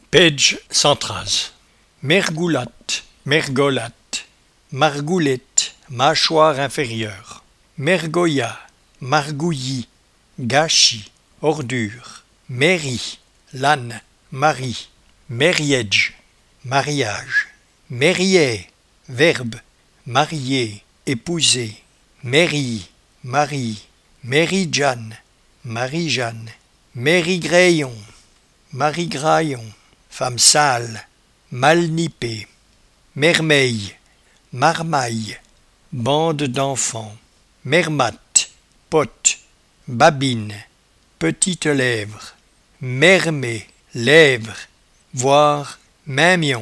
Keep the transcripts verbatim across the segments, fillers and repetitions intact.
Page centrase. Mergoulate, mergolate, margoulette, mâchoire inférieure. Mergoya, margouillis, gâchis, ordure. Mairie, l'âne, Marie. Mariage, mariage. Marier, verbe, marier, épouser. Mairie, Marie. Marie-Jeanne, Marie-Jeanne. Marie-Graillon, Marie-Graillon. Femme sale, mal nippée. Mermeille, marmaille. Bande d'enfants. Mermate, pote. Babine, petite lèvre. Mermet, lèvre, voire maimion.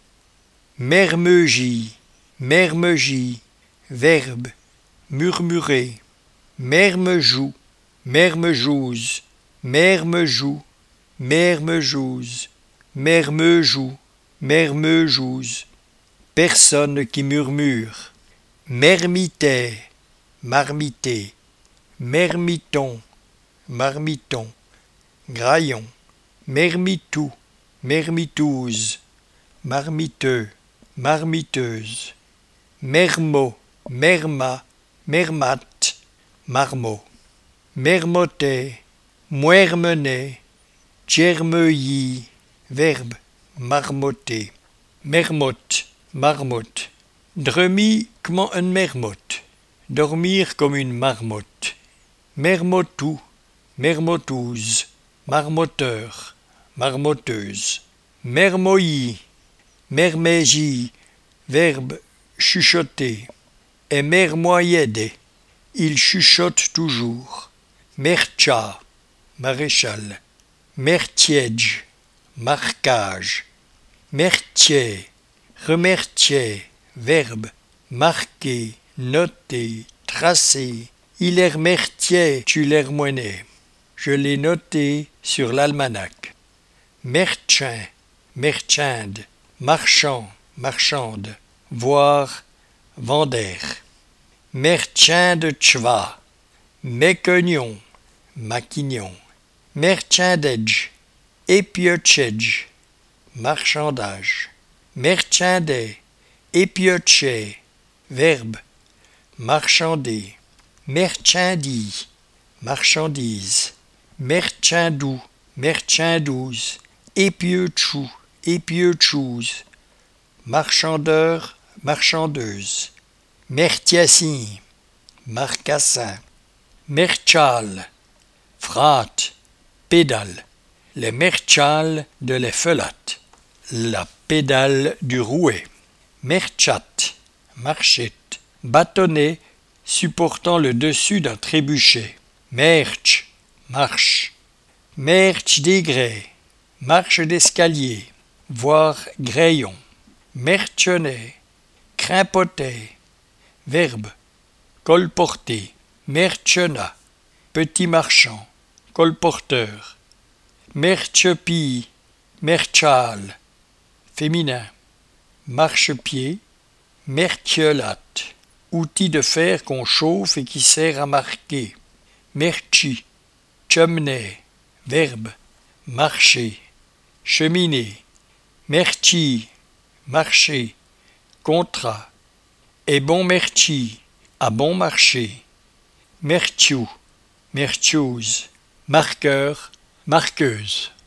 Mermeugie, mermeugie, verbe, murmurer. Mermejoue, mermejouze, mermejoue, mermejouze, mermejoue, mermejouze. Personne qui murmure. Mermitet, marmité. Mermiton, marmiton. Graillon. Mermitou, mermitouze. Marmiteux, marmiteuse. Mermot, merma, mermate. Marmot. Mermotet, moermenet. Tchermeuilly, verbe, marmotter. Mermotte, marmotte. Dremi comme une mermotte. Dormir comme une marmotte. Mermotou, mermotouze. Marmotteur, marmotteuse. Mermoillis, mermégie, verbe, chuchoter. Et mermoyede, il chuchote toujours. Mertcha, maréchal. Mertiège, marquage. Mertier, remertier, verbe, marquer, noter, tracer. Il est mertier, tu l'ermoinet. Je l'ai noté sur l'almanach. Merchin, merchande, marchand, marchande, voir, vender. Merchin de Tchva, méquignon, maquignon. Merchandage, épiotchedge, marchandage. Merchandet, épiotché, verbe, marchander. Merchandis, marchandise. Merchandou, merchandouze. Épieuchou, épieuchouze. Marchandeur, marchandeuse. Mertiassin, marcassin. Merchal, frate, pédale. Les merchals de l'effelate, la pédale du rouet. Merchat, marchette, bâtonnet supportant le dessus d'un trébuchet. Merch, marche. Merch des grès, marche d'escalier, voire graillon. Merchonnet, crimpotet, verbe, colporter. Merchena, petit marchand, colporteur. Merchepie, merchal, féminin. Marchepied, mertiolate, outil de fer qu'on chauffe et qui sert à marquer. Merchi, chemnay, verbe, marcher. Cheminée, merchi, marcher. Contrat, et bon merchi, à bon marché. Mertiou, mertiouse, marqueur, marqueuse.